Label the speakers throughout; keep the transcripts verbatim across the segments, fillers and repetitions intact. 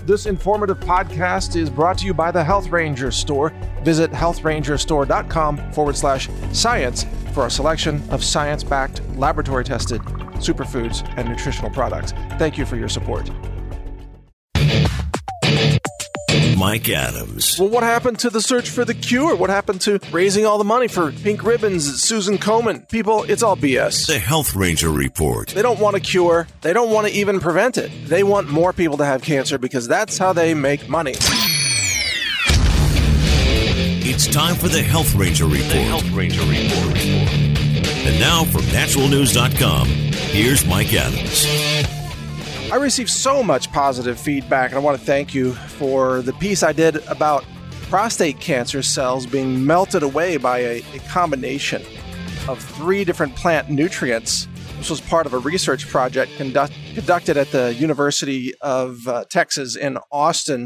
Speaker 1: This informative podcast is brought to you by the Health Ranger Store. Visit healthrangerstore.com forward slash science for a selection of science-backed, laboratory-tested superfoods and nutritional products. Thank you for your support.
Speaker 2: Mike Adams.
Speaker 1: Well, what happened to the search for the cure? What happened to raising all the money for pink ribbons at Susan Komen? People, it's all B S.
Speaker 2: The Health Ranger Report.
Speaker 1: They don't want a cure. They don't want to even prevent it. They want more people to have cancer because that's how they make money.
Speaker 2: It's time for the Health Ranger Report. The Health Ranger Report. And now from Natural News dot com, here's Mike Adams.
Speaker 1: I received so much positive feedback, and I want to thank you for the piece I did about prostate cancer cells being melted away by a, a combination of three different plant nutrients. This was part of a research project conduct, conducted at the University of uh, Texas in Austin.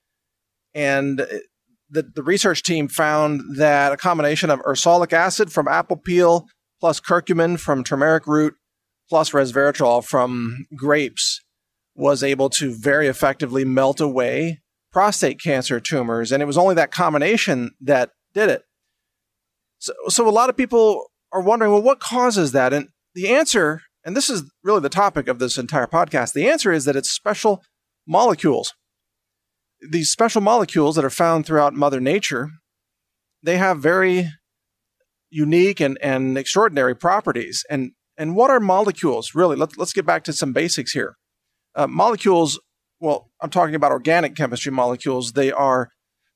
Speaker 1: And the, the research team found that a combination of ursolic acid from apple peel plus curcumin from turmeric root plus resveratrol from grapes was able to very effectively melt away prostate cancer tumors. And it was only that combination that did it. So, so a lot of people are wondering, well, what causes that? And the answer, and this is really the topic of this entire podcast, the answer is that it's special molecules. These special molecules that are found throughout Mother Nature, they have very unique and, and extraordinary properties. And, and what are molecules? Really, let's, let's get back to some basics here. Uh, molecules, well, I'm talking about organic chemistry molecules. They are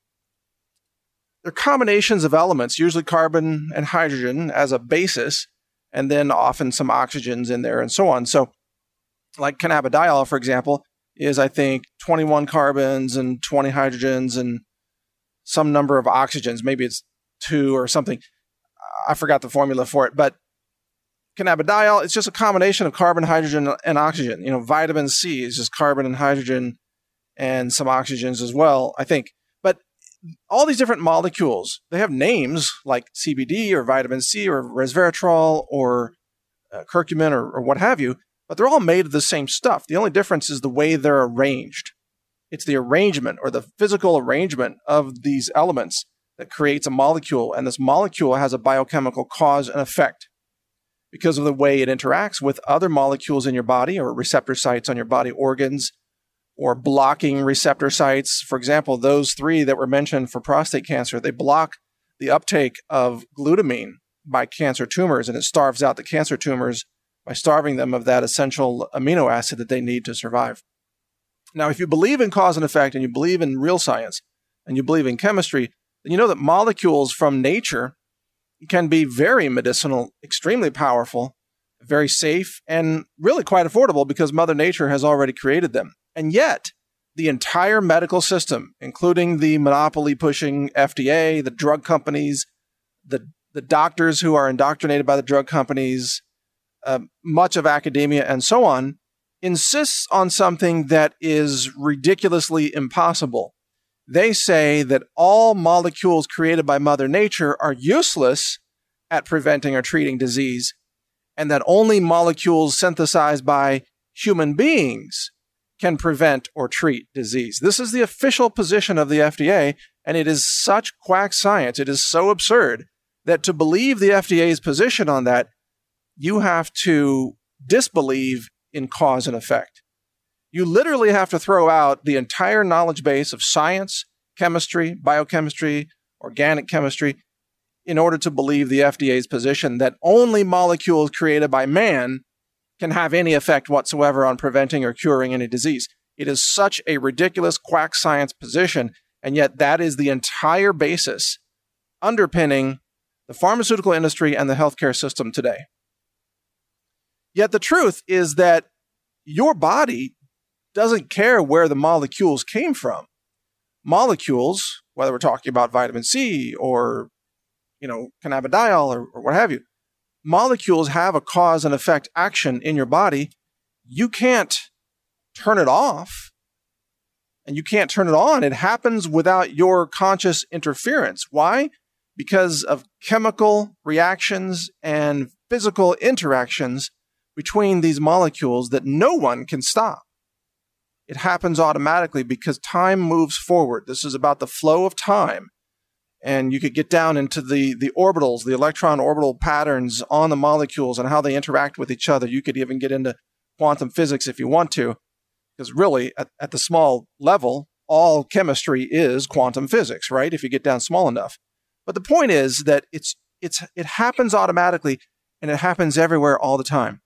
Speaker 1: they're combinations of elements, usually carbon and hydrogen as a basis, and then often some oxygens in there and so on. So like cannabidiol, for example, is, I think, twenty-one carbons and twenty hydrogens and some number of oxygens. Maybe it's two or something. I forgot the formula for it, but cannabidiol, it's just a combination of carbon, hydrogen, and oxygen. You know, vitamin C is just carbon and hydrogen and some oxygens as well, I think. But all these different molecules, they have names like C B D or vitamin C or resveratrol or uh, curcumin or, or what have you, but they're all made of the same stuff. The only difference is the way they're arranged. It's the arrangement or the physical arrangement of these elements that creates a molecule, and this molecule has a biochemical cause and effect because of the way it interacts with other molecules in your body or receptor sites on your body organs or blocking receptor sites. For example, those three that were mentioned for prostate cancer, they block the uptake of glutamine by cancer tumors, and it starves out the cancer tumors by starving them of that essential amino acid that they need to survive. Now, if you believe in cause and effect and you believe in real science and you believe in chemistry, then you know that molecules from nature can be very medicinal, extremely powerful, very safe, and really quite affordable because Mother Nature has already created them. And yet, the entire medical system, including the monopoly-pushing F D A, the drug companies, the, the doctors who are indoctrinated by the drug companies, uh, much of academia, and so on, insists on something that is ridiculously impossible. They say that all molecules created by Mother Nature are useless at preventing or treating disease, and that only molecules synthesized by human beings can prevent or treat disease. This is the official position of the F D A, and it is such quack science, it is so absurd, that to believe the F D A's position on that, you have to disbelieve in cause and effect. You literally have to throw out the entire knowledge base of science, chemistry, biochemistry, organic chemistry, in order to believe the F D A's position that only molecules created by man can have any effect whatsoever on preventing or curing any disease. It is such a ridiculous quack science position, and yet that is the entire basis underpinning the pharmaceutical industry and the healthcare system today. Yet the truth is that your body doesn't care where the molecules came from. Molecules, whether we're talking about vitamin C or, you know, cannabidiol or, or what have you, molecules have a cause and effect action in your body. You can't turn it off and you can't turn it on. It happens without your conscious interference. Why? Because of chemical reactions and physical interactions between these molecules that no one can stop. It happens automatically because time moves forward. This is about the flow of time. And you could get down into the, the orbitals, the electron orbital patterns on the molecules and how they interact with each other. You could even get into quantum physics if you want to, because really, at, at the small level, all chemistry is quantum physics, right? If you get down small enough. But the point is that it's it's it happens automatically, and it happens everywhere all the time.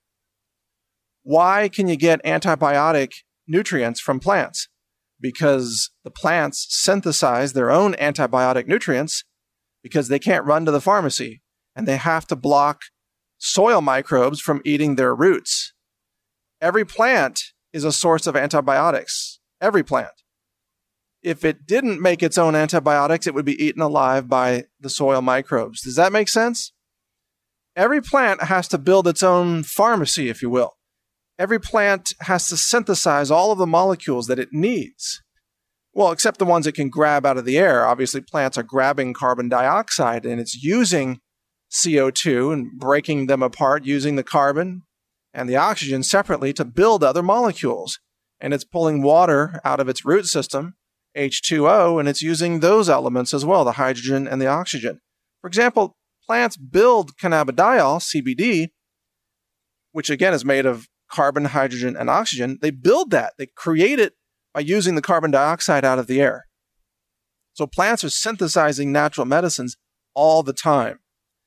Speaker 1: Why can you get antibiotic nutrients from plants? Because the plants synthesize their own antibiotic nutrients because they can't run to the pharmacy, and they have to block soil microbes from eating their roots. Every plant is a source of antibiotics. Every plant. If it didn't make its own antibiotics, it would be eaten alive by the soil microbes. Does that make sense? Every plant has to build its own pharmacy, if you will. Every plant has to synthesize all of the molecules that it needs. Well, except the ones it can grab out of the air. Obviously, plants are grabbing carbon dioxide, and it's using C O two and breaking them apart, using the carbon and the oxygen separately to build other molecules. And it's pulling water out of its root system, H two O, and it's using those elements as well, the hydrogen and the oxygen. For example, plants build cannabidiol, C B D, which again is made of carbon, hydrogen, and oxygen. They build that. They create it by using the carbon dioxide out of the air. So plants are synthesizing natural medicines all the time.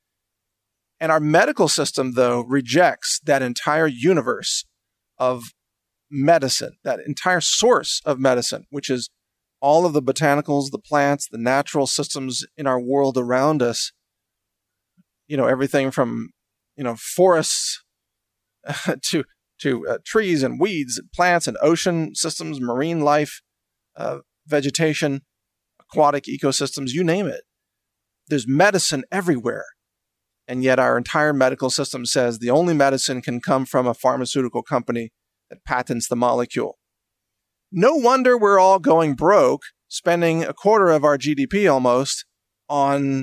Speaker 1: And our medical system, though, rejects that entire universe of medicine, that entire source of medicine, which is all of the botanicals, the plants, the natural systems in our world around us. You know, everything from, you know, forests to to uh, trees and weeds, and plants and ocean systems, marine life, uh, vegetation, aquatic ecosystems, you name it. There's medicine everywhere. And yet our entire medical system says the only medicine can come from a pharmaceutical company that patents the molecule. No wonder we're all going broke, spending a quarter of our G D P almost on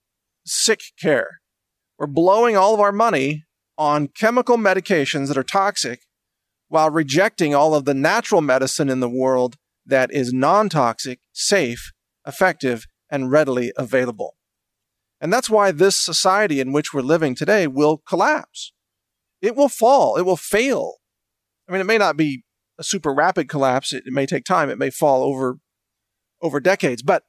Speaker 1: sick care. We're blowing all of our money on chemical medications that are toxic while rejecting all of the natural medicine in the world that is non-toxic, safe, effective, and readily available. And that's why this society in which we're living today will collapse. It will fall. It will fail. I mean, it may not be a super rapid collapse. It, it may take time. It may fall over, over decades. But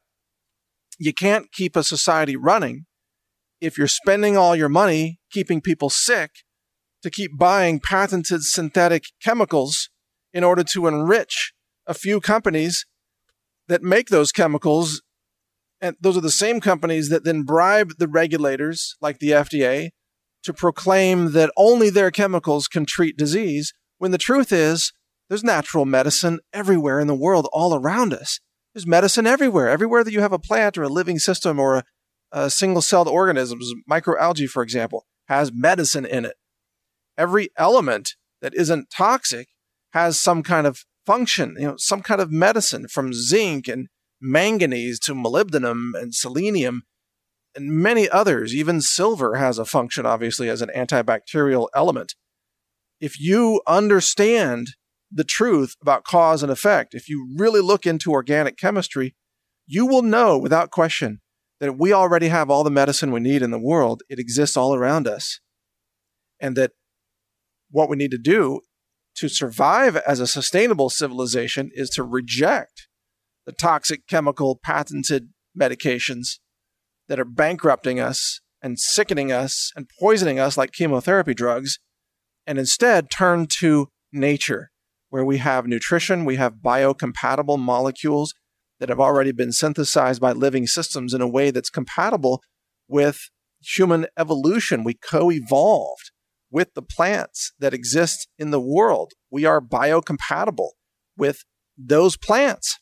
Speaker 1: you can't keep a society running if you're spending all your money keeping people sick to keep buying patented synthetic chemicals in order to enrich a few companies that make those chemicals. And those are the same companies that then bribe the regulators, like the F D A, to proclaim that only their chemicals can treat disease, when the truth is there's natural medicine everywhere in the world, all around us. There's medicine everywhere. Everywhere that you have a plant or a living system or a, a single-celled organisms, microalgae, for example, has medicine in it. Every element that isn't toxic has some kind of function, you know, some kind of medicine, from zinc and manganese to molybdenum and selenium and many others. Even silver has a function, obviously, as an antibacterial element. If you understand the truth about cause and effect, if you really look into organic chemistry, you will know without question that we already have all the medicine we need in the world. It exists all around us. And that what we need to do to survive as a sustainable civilization is to reject the toxic chemical patented medications that are bankrupting us and sickening us and poisoning us like chemotherapy drugs, and instead turn to nature, where we have nutrition, we have biocompatible molecules that have already been synthesized by living systems in a way that's compatible with human evolution. We co-evolved with the plants that exist in the world. We are biocompatible with those plants.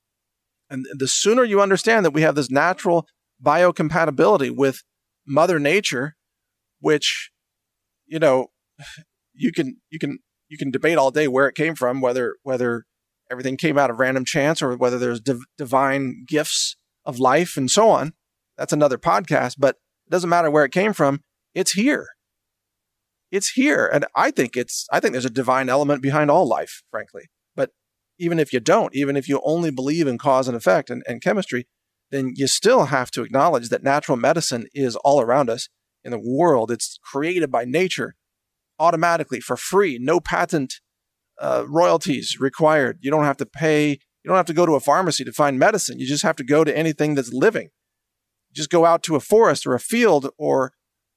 Speaker 1: And the sooner you understand that we have this natural biocompatibility with Mother Nature, which, you know, you can you can you can debate all day where it came from, whether whether everything came out of random chance or whether there's div- divine gifts of life and so on. That's another podcast, but it doesn't matter where it came from. It's here. It's here. And I think it's I think there's a divine element behind all life, frankly. But even if you don't, even if you only believe in cause and effect and, and chemistry, then you still have to acknowledge that natural medicine is all around us in the world. It's created by nature automatically for free, no patent uh, royalties required. You don't have to pay, you don't have to go to a pharmacy to find medicine. You just have to go to anything that's living. Just go out to a forest or a field or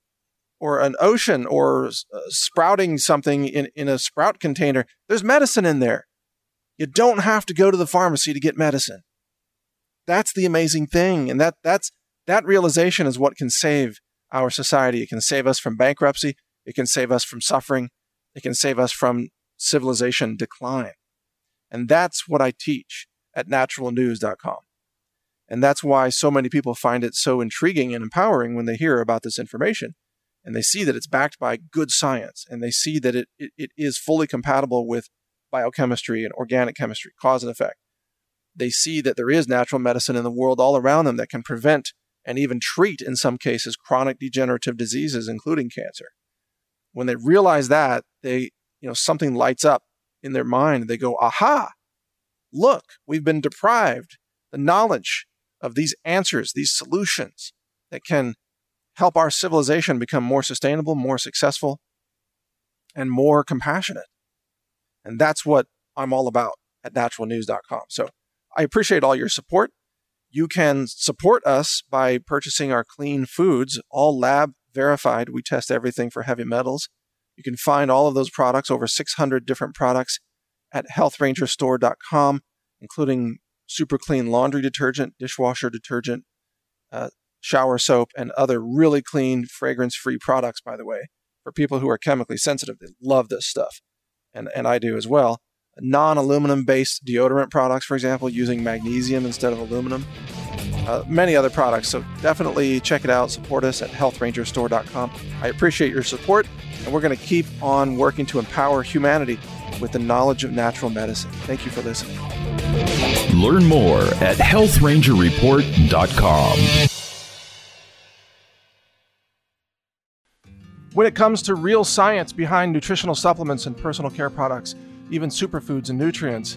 Speaker 1: or an ocean or uh, sprouting something in, in a sprout container. There's medicine in there. You don't have to go to the pharmacy to get medicine. That's the amazing thing. And that that's that realization is what can save our society. It can save us from bankruptcy. It can save us from suffering. It can save us from civilization decline. And that's what I teach at natural news dot com. And that's why so many people find it so intriguing and empowering when they hear about this information. And they see that it's backed by good science. And they see that it, it, it is fully compatible with biochemistry and organic chemistry, cause and effect. They see that there is natural medicine in the world all around them that can prevent and even treat, in some cases, chronic degenerative diseases, including cancer. When they realize that, they, you know, something lights up in their mind. They go, aha, look, we've been deprived the knowledge of these answers, these solutions that can help our civilization become more sustainable, more successful, and more compassionate. And that's what I'm all about at natural news dot com. So I appreciate all your support. You can support us by purchasing our clean foods, all lab verified. We test everything for heavy metals. You can find all of those products, over six hundred different products, at health ranger store dot com, including super clean laundry detergent, dishwasher detergent, uh, shower soap, and other really clean, fragrance-free products, by the way. For people who are chemically sensitive, they love this stuff, and, and I do as well. Non-aluminum-based deodorant products, for example, using magnesium instead of aluminum. Uh, many other products, so definitely check it out. Support us at health ranger store dot com. I appreciate your support, and we're going to keep on working to empower humanity with the knowledge of natural medicine. Thank you for listening.
Speaker 3: Learn more at health ranger report dot com.
Speaker 1: When it comes to real science behind nutritional supplements and personal care products, even superfoods and nutrients,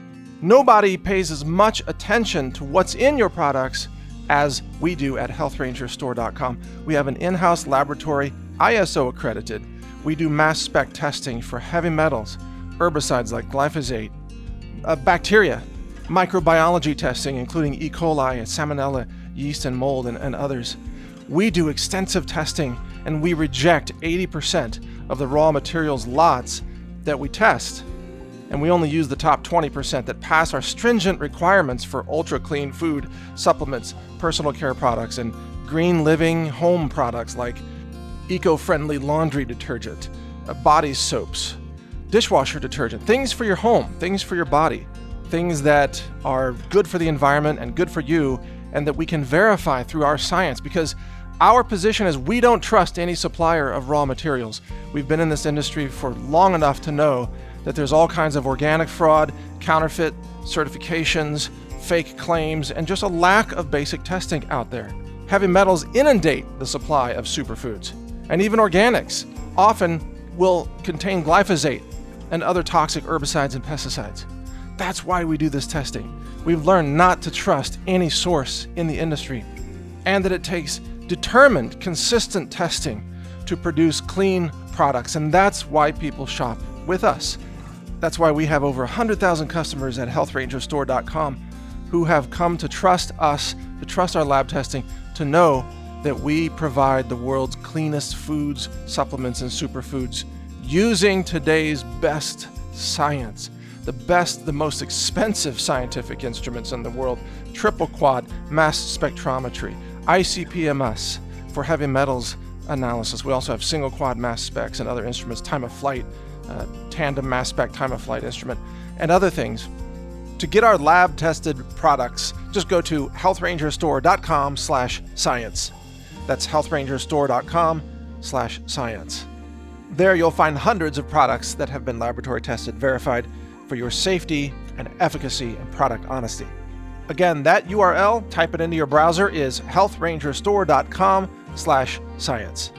Speaker 1: nobody pays as much attention to what's in your products as we do at health ranger store dot com. We have an in-house laboratory, I S O accredited. We do mass spec testing for heavy metals, herbicides like glyphosate, uh, bacteria, microbiology testing, including E. coli and salmonella, yeast and mold, and, and others. We do extensive testing, and we reject eighty percent of the raw materials lots that we test. And we only use the top twenty percent that pass our stringent requirements for ultra-clean food, supplements, personal care products, and green living home products like eco-friendly laundry detergent, uh, body soaps, dishwasher detergent, things for your home, things for your body, things that are good for the environment and good for you, and that we can verify through our science, because our position is we don't trust any supplier of raw materials. We've been in this industry for long enough to know that there's all kinds of organic fraud, counterfeit certifications, fake claims, and just a lack of basic testing out there. Heavy metals inundate the supply of superfoods, and even organics often will contain glyphosate and other toxic herbicides and pesticides. That's why we do this testing. We've learned not to trust any source in the industry, and that it takes determined, consistent testing to produce clean products, and that's why people shop with us. That's why we have over one hundred thousand customers at health ranger store dot com who have come to trust us, to trust our lab testing, to know that we provide the world's cleanest foods, supplements, and superfoods using today's best science, the best, the most expensive scientific instruments in the world, triple quad mass spectrometry, I C P M S for heavy metals analysis. We also have single quad mass specs and other instruments, time of flight, uh, tandem mass spec time of flight instrument, and other things. To get our lab tested products, just go to health ranger store dot com slash science. That's health ranger store dot com slash science. There you'll find hundreds of products that have been laboratory tested, verified for your safety and efficacy and product honesty. Again, that U R L, type it into your browser, is health ranger store dot com slash science.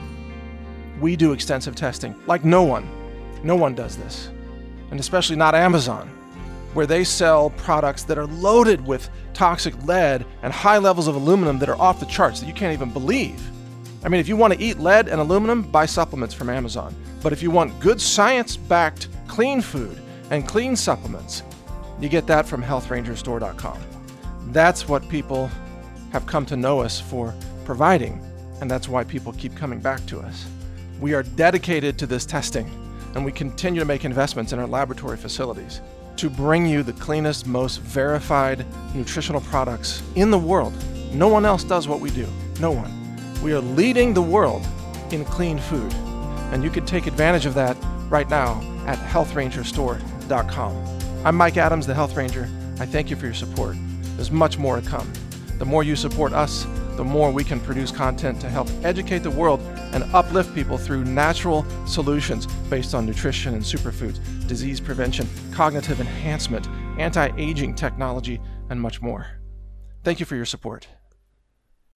Speaker 1: We do extensive testing like no one. No one does this, and especially not Amazon. where they sell products that are loaded with toxic lead and high levels of aluminum that are off the charts that you can't even believe. I mean, if you want to eat lead and aluminum, buy supplements from Amazon. But if you want good science-backed clean food and clean supplements, you get that from health ranger store dot com. That's what people have come to know us for providing, and that's why people keep coming back to us. We are dedicated to this testing, and we continue to make investments in our laboratory facilities to bring you the cleanest, most verified nutritional products in the world. No one else does what we do. No one. We are leading the world in clean food, and you can take advantage of that right now at health ranger store dot com. I'm Mike Adams, the Health Ranger. I thank you for your support. There's much more to come. The more you support us, the more we can produce content to help educate the world and uplift people through natural solutions based on nutrition and superfoods, disease prevention, cognitive enhancement, anti-aging technology, and much more. Thank you for your support.